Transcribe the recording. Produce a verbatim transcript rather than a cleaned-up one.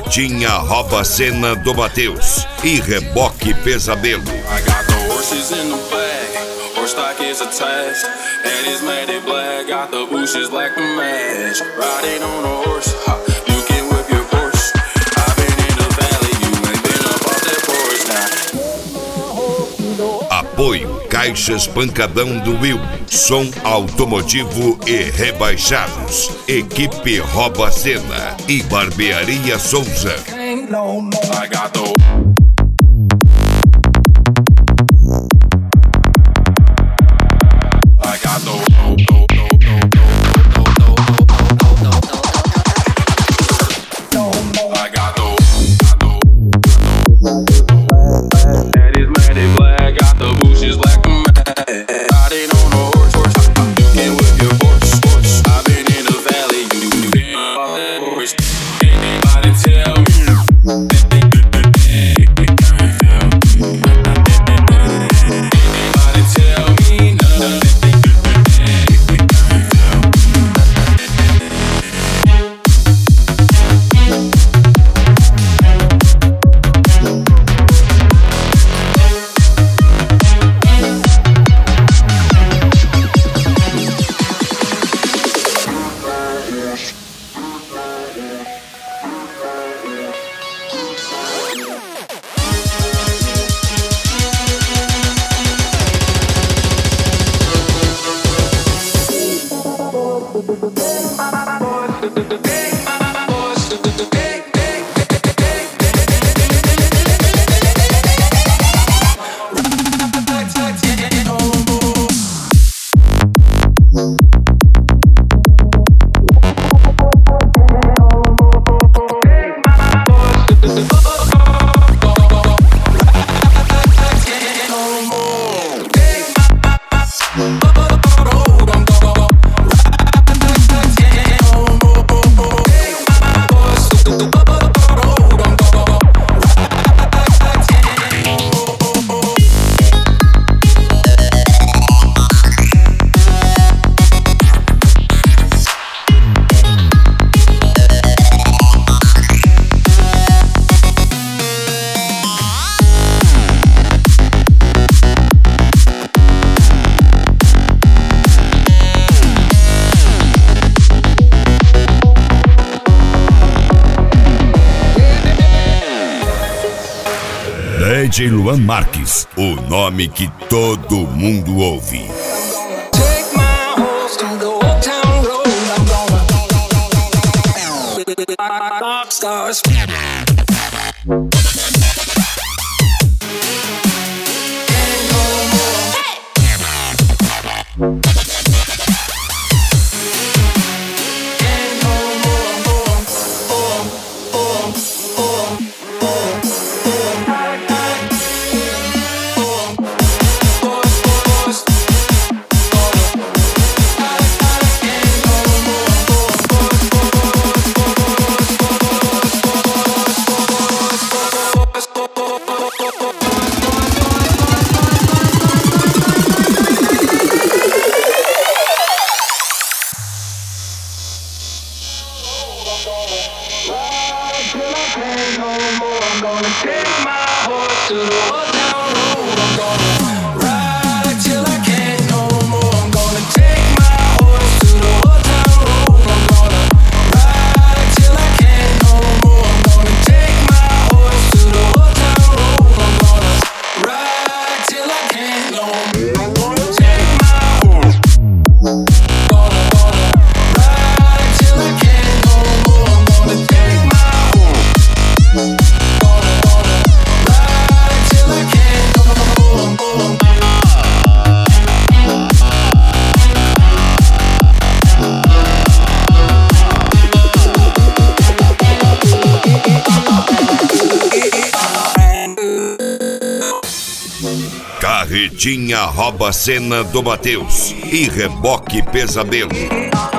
Carretinha rouba a cena do Matheus e Reboque Pesadelo. I got the horses in the back, horse stock is attached, and it's matted black, got the bushes like the match. Riding on a horse, ha, you can whip your Porsche. I've been in the valley, you ain't been up off that porch now. Apoio Caixas Pancadão do Will, som automotivo e rebaixados. Equipe Rouba a Cena e Barbearia Souza. I got the D J Luan Marques, o nome que todo mundo ouve. Carretinha rouba a cena do Matheus e Reboque Pesadelo.